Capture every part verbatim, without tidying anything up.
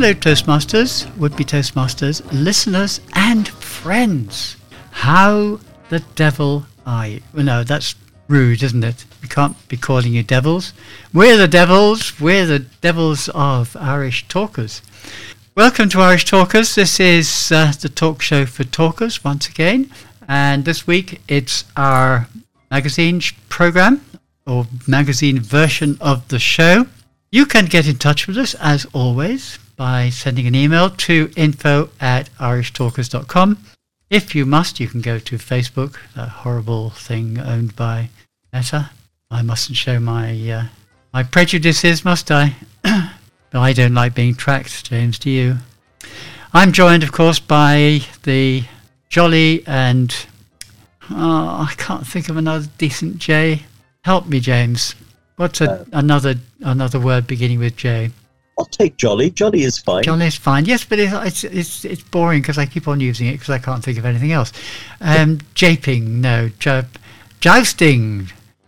Hello Toastmasters, would-be Toastmasters, listeners and friends. How the devil are you? Well, no, that's rude, isn't it? We can't be calling you devils. We're the devils. We're the devils of Irish Talkers. Welcome to Irish Talkers. This is uh, the talk show for talkers once again. And this week it's our magazine sh- program or magazine version of the show. You can get in touch with us as always by sending an email to info at irishtalkers dot com. If you must, you can go to Facebook, that horrible thing owned by Meta. I mustn't show my uh, my prejudices, must I? But I don't like being tracked, James, do you? I'm joined, of course, by the jolly and... Oh, I can't think of another decent J. Help me, James. What's a, uh, another another word beginning with J? I'll take jolly. Jolly is fine. Jolly is fine. Yes, but it's it's it's, it's boring because I keep on using it because I can't think of anything else. Um, japing, no. J- jousting,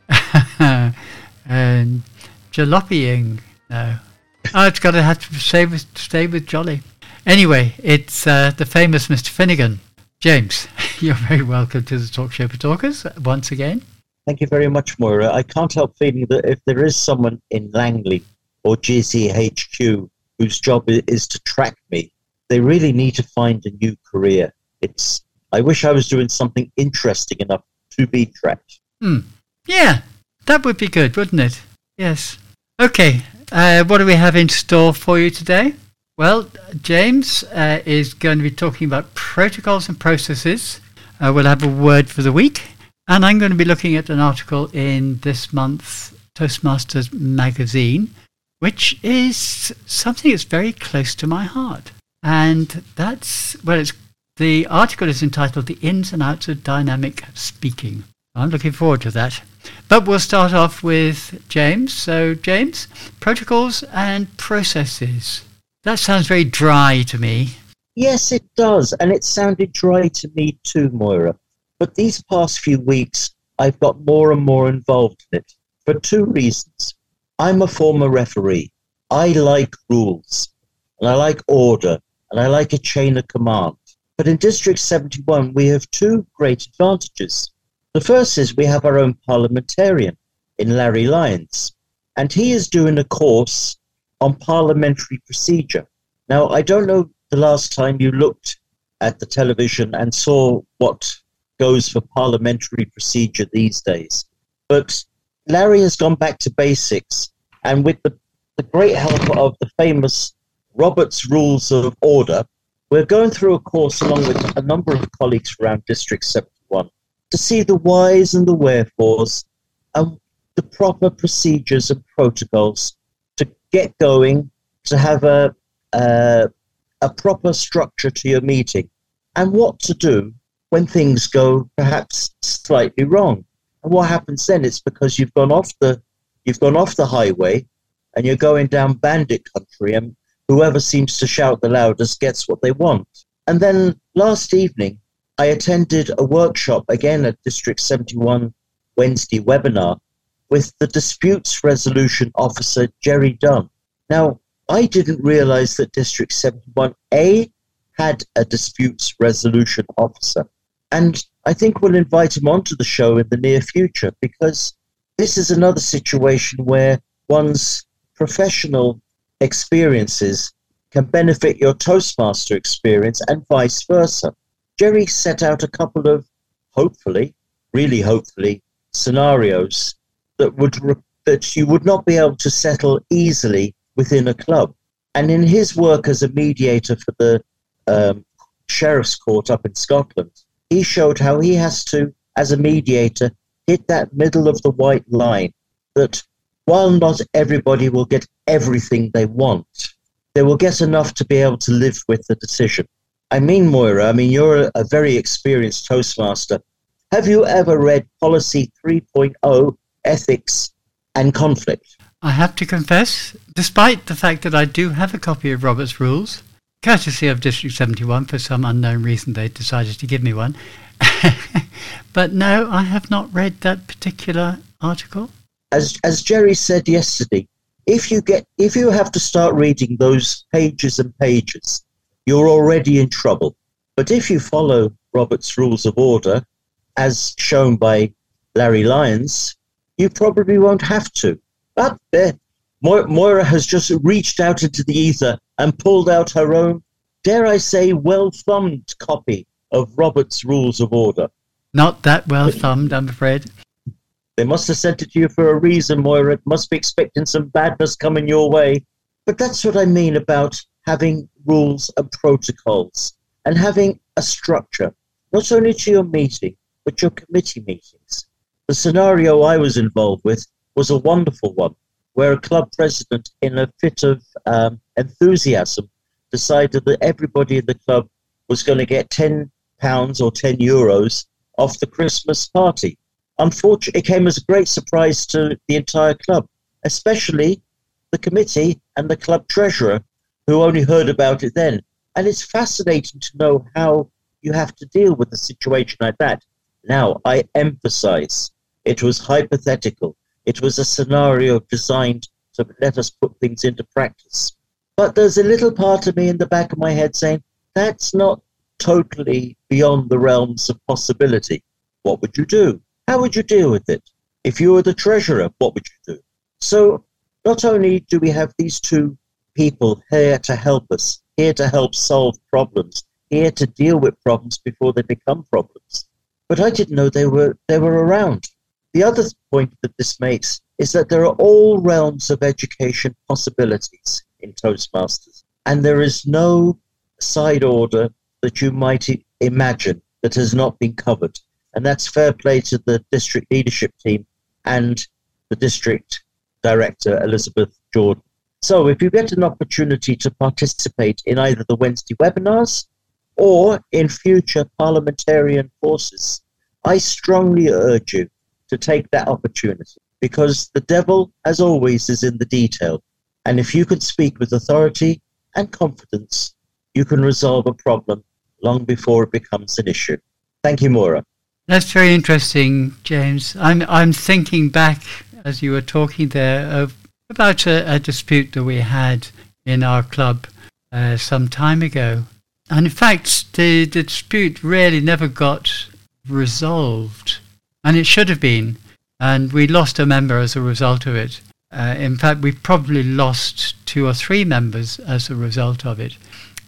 and jalopying, no. Oh, it's got to have to stay with stay with jolly. Anyway, it's uh, the famous Mister Finnegan. James, you're very welcome to the Talk Show for Talkers once again. Thank you very much, Moira. I can't help feeling that if there is someone in Langley or G C H Q whose job is to track me, they really need to find a new career. It's. I wish I was doing something interesting enough to be tracked. Hmm. Yeah, that would be good, wouldn't it? Yes. Okay, uh, what do we have in store for you today? Well, James uh, is going to be talking about protocols and processes. Uh, we'll have a word for the week. And I'm going to be looking at an article in this month's Toastmasters magazine, which is something that's very close to my heart. And that's, well, it's, the article is entitled The Ins and Outs of Dynamic Speaking. I'm looking forward to that. But we'll start off with James. So, James, protocols and processes. That sounds very dry to me. Yes, it does. And it sounded dry to me too, Moira. But these past few weeks, I've got more and more involved in it for two reasons. I'm a former referee. I like rules, and I like order, and I like a chain of command. But in District seventy-one, we have two great advantages. The first is we have our own parliamentarian in Larry Lyons, and he is doing a course on parliamentary procedure. Now, I don't know the last time you looked at the television and saw what goes for parliamentary procedure these days. But Larry has gone back to basics, and with the, the great help of the famous Robert's Rules of Order, we're going through a course along with a number of colleagues around District seventy-one to see the whys and the wherefores and the proper procedures and protocols to get going, to have a, a, a proper structure to your meeting, and what to do when things go perhaps slightly wrong. And what happens then? It's because you've gone off the you've gone off the highway and you're going down bandit country, and whoever seems to shout the loudest gets what they want. And then last evening, I attended a workshop again at District seventy-one Wednesday webinar with the Disputes Resolution Officer, Jerry Dunn. Now, I didn't realize that District seventy-one A had a Disputes Resolution Officer. And I think we'll invite him onto the show in the near future, because this is another situation where one's professional experiences can benefit your Toastmaster experience and vice versa. Jerry set out a couple of, hopefully, really hopefully, scenarios that would re- that you would not be able to settle easily within a club. And in his work as a mediator for the um, Sheriff's Court up in Scotland, he showed how he has to, as a mediator, hit that middle of the white line, that while not everybody will get everything they want, they will get enough to be able to live with the decision. I mean, Moira, I mean, you're a very experienced Toastmaster. Have you ever read Policy three point oh, Ethics and Conflict? I have to confess, despite the fact that I do have a copy of Robert's Rules, courtesy of District seventy-one, for some unknown reason they decided to give me one. But no, I have not read that particular article. As as Jerry said yesterday, If you get, if you have to start reading those pages and pages, you're already in trouble. But if you follow Robert's Rules of Order, as shown by Larry Lyons, you probably won't have to. But there, Mo- Moira has just reached out into the ether and pulled out her own, dare I say, well-thumbed copy of Robert's Rules of Order. Not that well-thumbed, I'm afraid. They must have sent it to you for a reason, Moira. It must be expecting some badness coming your way. But that's what I mean about having rules and protocols and having a structure, not only to your meeting, but your committee meetings. The scenario I was involved with was a wonderful one, where a club president, in a fit of um, enthusiasm, decided that everybody in the club was going to get ten pounds or ten euros off the Christmas party. Unfortunately, it came as a great surprise to the entire club, especially the committee and the club treasurer, who only heard about it then. And it's fascinating to know how you have to deal with a situation like that. Now, I emphasize, it was hypothetical. It was a scenario designed to let us put things into practice. But there's a little part of me in the back of my head saying, that's not totally beyond the realms of possibility. What would you do? How would you deal with it? If you were the treasurer, what would you do? So not only do we have these two people here to help us, here to help solve problems, here to deal with problems before they become problems, but I didn't know they were they were around. The other point that this makes is that there are all realms of education possibilities in Toastmasters, and there is no side order that you might i- imagine that has not been covered. And that's fair play to the district leadership team and the district director, Elizabeth Jordan. So if you get an opportunity to participate in either the Wednesday webinars or in future parliamentarian courses, I strongly urge you to take that opportunity, because the devil, as always, is in the detail. And if you can speak with authority and confidence, you can resolve a problem long before it becomes an issue. Thank you, Maura. That's very interesting, James. I'm I'm thinking back as you were talking there of about a, a dispute that we had in our club uh, some time ago, and in fact, the, the dispute really never got resolved, and it should have been, and we lost a member as a result of it. Uh, in fact, we probably lost two or three members as a result of it,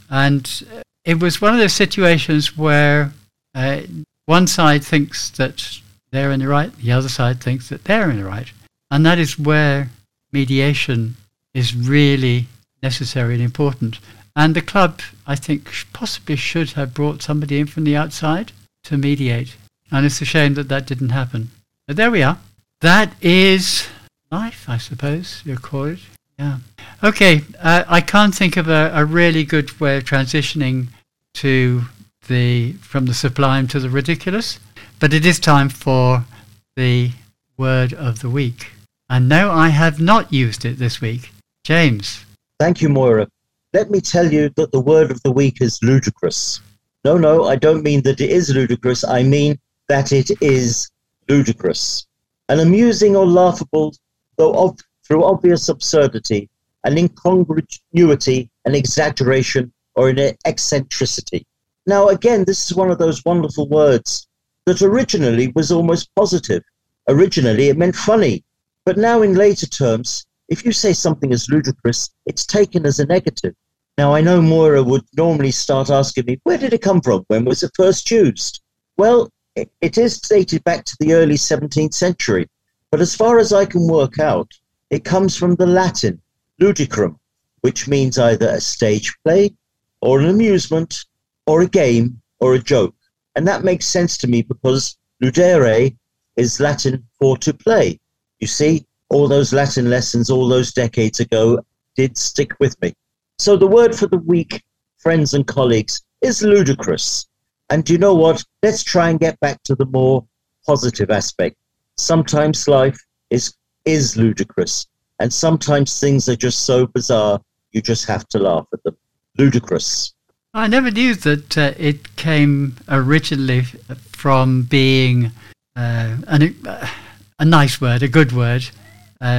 and it was one of those situations where uh, one side thinks that they're in the right, the other side thinks that they're in the right. And that is where mediation is really necessary and important. And the club, I think, possibly should have brought somebody in from the outside to mediate. And it's a shame that that didn't happen. But there we are. That is life, I suppose you call it. Yeah. Okay, uh, I can't think of a, a really good way of transitioning to the from the sublime to the ridiculous, but it is time for the word of the week. And no, I have not used it this week. James. Thank you, Moira. Let me tell you that the word of the week is ludicrous. No, no, I don't mean that it is ludicrous. I mean that it is ludicrous. An amusing or laughable, though ob- through obvious absurdity, an incongruity, an exaggeration, or an eccentricity. Now, again, this is one of those wonderful words that originally was almost positive. Originally, it meant funny. But now in later terms, if you say something is ludicrous, it's taken as a negative. Now, I know Moira would normally start asking me, where did it come from? When was it first used? Well, it, it is dated back to the early seventeenth century. But as far as I can work out, it comes from the Latin ludicrum, which means either a stage play or an amusement or a game or a joke. And that makes sense to me because ludere is Latin for to play. You see, all those Latin lessons all those decades ago did stick with me. So the word for the week, friends and colleagues, is ludicrous. And do you know what? Let's try and get back to the more positive aspect. Sometimes life is is ludicrous, and sometimes things are just so bizarre you just have to laugh at them. Ludicrous. I never knew that uh, it came originally from being uh, an, uh, a nice word, a good word, uh,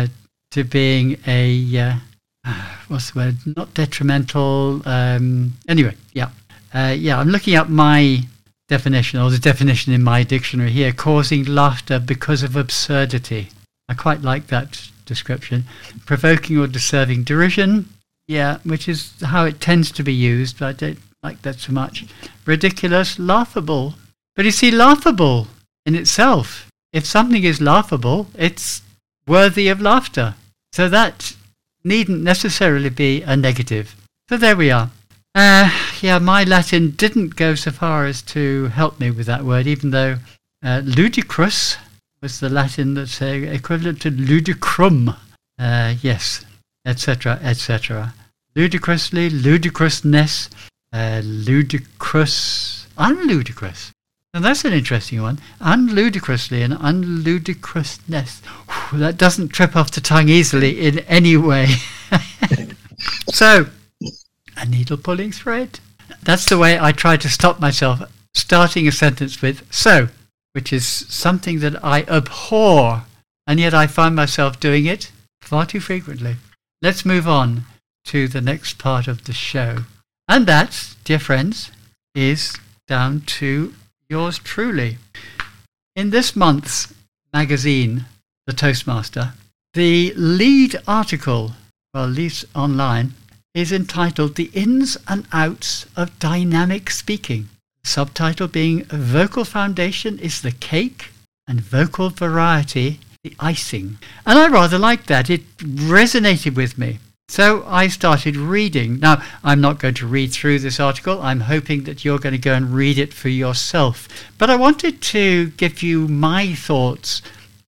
to being a, uh, what's the word, not detrimental. Um, anyway, yeah. Uh, yeah, I'm looking up my definition, or the definition in my dictionary here, causing laughter because of absurdity. I quite like that description. Provoking or deserving derision, yeah, which is how it tends to be used, but I don't like that so much. Ridiculous, laughable. But you see, laughable in itself, if something is laughable, it's worthy of laughter. So that needn't necessarily be a negative. So there we are. Uh, yeah, my Latin didn't go so far as to help me with that word, even though uh, ludicrous was the Latin that's uh, equivalent to ludicrum. Uh, yes, et cetera, et cetera. Ludicrously, ludicrousness, uh, ludicrous, unludicrous. Now that's an interesting one. Unludicrously and unludicrousness. Whew, that doesn't trip off the tongue easily in any way. So, a needle pulling thread. That's the way I try to stop myself starting a sentence with so, which is something that I abhor, and yet I find myself doing it far too frequently. Let's move on to the next part of the show. And that, dear friends, is down to yours truly. In this month's magazine, The Toastmaster, the lead article, well, at least online, is entitled The Ins and Outs of Dynamic Speaking. Subtitle being Vocal Foundation is the Cake and Vocal Variety the Icing. And I rather liked that. It resonated with me. So I started reading. Now, I'm not going to read through this article. I'm hoping that you're going to go and read it for yourself. But I wanted to give you my thoughts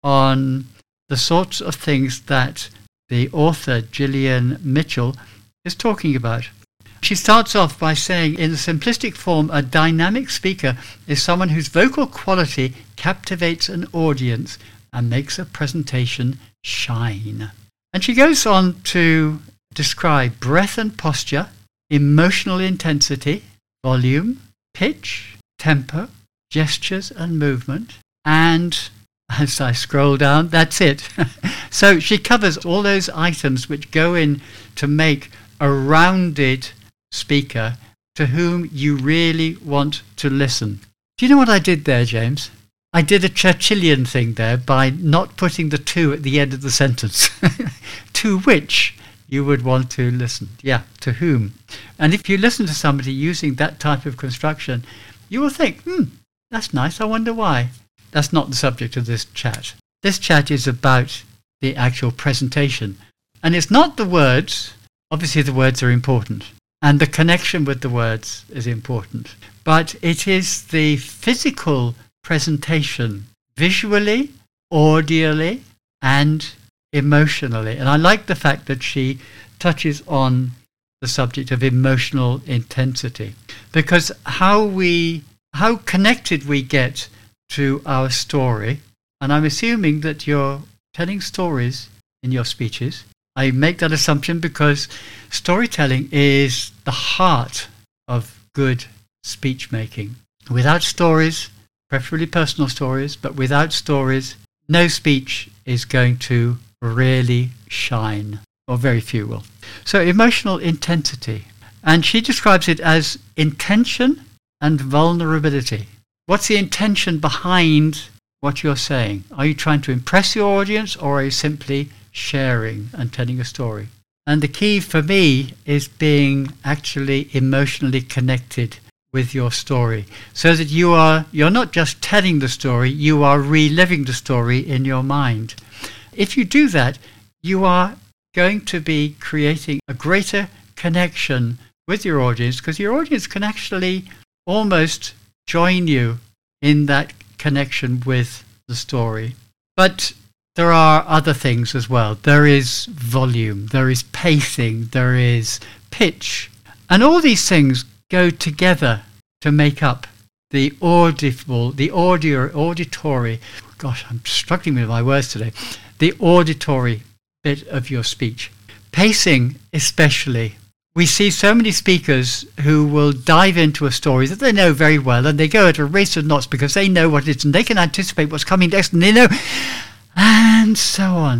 on the sorts of things that the author, Gillian Mitchell, is talking about. She starts off by saying, in a simplistic form, a dynamic speaker is someone whose vocal quality captivates an audience and makes a presentation shine. And she goes on to describe breath and posture, emotional intensity, volume, pitch, tempo, gestures and movement, and as I scroll down, that's it. So she covers all those items which go in to make a rounded speaker to whom you really want to listen. Do you know what I did there, James? I did a Churchillian thing there by not putting the to at the end of the sentence. To which you would want to listen. Yeah, to whom. And if you listen to somebody using that type of construction, you will think, hmm, that's nice, I wonder why. That's not the subject of this chat. This chat is about the actual presentation. And it's not the words. Obviously, the words are important, and the connection with the words is important. But it is the physical presentation, visually, audially, and emotionally. And I like the fact that she touches on the subject of emotional intensity, because how we, how connected we get to our story, and I'm assuming that you're telling stories in your speeches. I make that assumption because storytelling is the heart of good speech making. Without stories, preferably personal stories, but without stories, no speech is going to really shine, or very few will. So emotional intensity. And she describes it as intention and vulnerability. What's the intention behind what you're saying? Are you trying to impress your audience, or are you simply sharing and telling a story? And the key for me is being actually emotionally connected with your story, so that you are you're not just telling the story, you are reliving the story in your mind. If you do that, you are going to be creating a greater connection with your audience, because your audience can actually almost join you in that connection with the story. But there are other things as well. There is volume, there is pacing, there is pitch. And all these things go together to make up the audible, the audio, auditory, gosh, I'm struggling with my words today, the auditory bit of your speech. Pacing especially. We see so many speakers who will dive into a story that they know very well, and they go at a race of knots because they know what it is and they can anticipate what's coming next, and they know, and so on.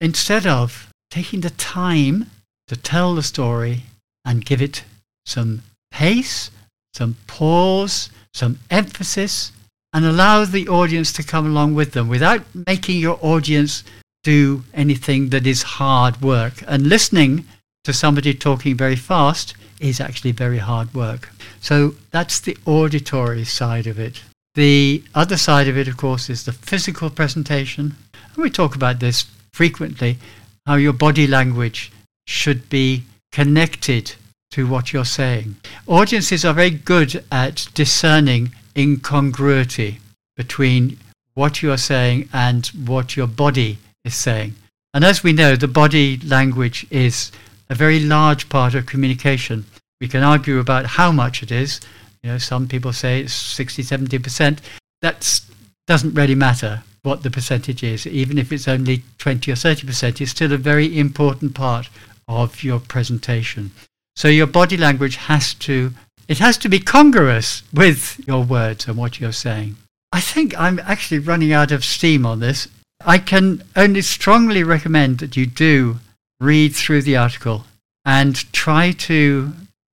instead of taking the time to tell the story and give it some pace, some pause, some emphasis, and allow the audience to come along with them without making your audience do anything that is hard work. And listening to somebody talking very fast is actually very hard work. So that's the auditory side of it. The other side of it, of course, is the physical presentation. And we talk about this frequently, how your body language should be connected to what you're saying. Audiences are very good at discerning incongruity between what you are saying and what your body is saying. And as we know, the body language is a very large part of communication. We can argue about how much it is. You know, some people say it's sixty, seventy percent. That doesn't really matter what the percentage is. Even if it's only twenty or thirty percent, it's still a very important part of your presentation. So your body language has to, it has to be congruous with your words and what you're saying. I think I'm actually running out of steam on this. I can only strongly recommend that you do read through the article and try to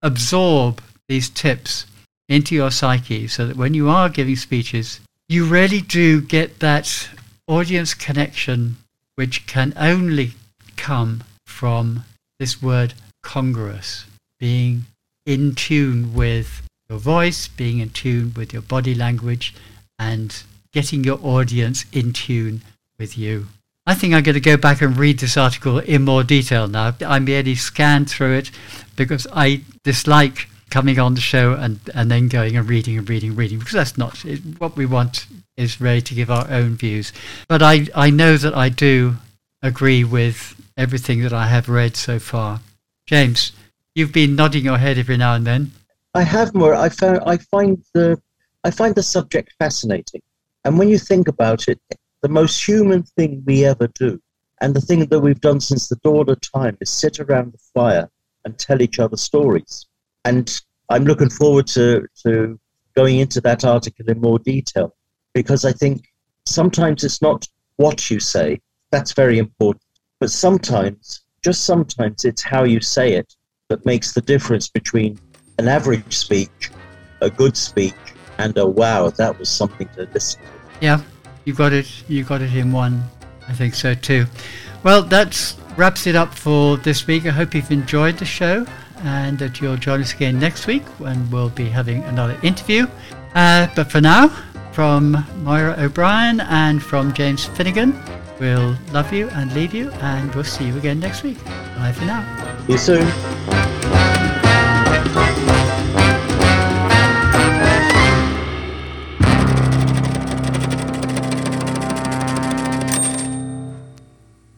absorb these tips into your psyche so that when you are giving speeches, you really do get that audience connection, which can only come from this word congruous, being in tune with your voice, being in tune with your body language, and getting your audience in tune with you. I think I'm going to go back and read this article in more detail now. I merely scanned through it because I dislike coming on the show and, and then going and reading and reading and reading, because that's not it, what we want is really to give our own views. But I, I know that I do agree with everything that I have read so far. James, you've been nodding your head every now and then. I have more. I found I find the I find the subject fascinating, and when you think about it, the most human thing we ever do, and the thing that we've done since the dawn of time, is sit around the fire and tell each other stories. And I'm looking forward to, to going into that article in more detail, because I think sometimes it's not what you say, that's very important, but sometimes, just sometimes, it's how you say it that makes the difference between an average speech, a good speech, and a wow, that was something to listen to. Yeah. You got it. You got it in one. I think so too. Well, that wraps it up for this week. I hope you've enjoyed the show and that you'll join us again next week when we'll be having another interview. Uh, but for now, from Moira O'Brien and from James Finnegan, we'll love you and leave you, and we'll see you again next week. Bye for now. See you soon.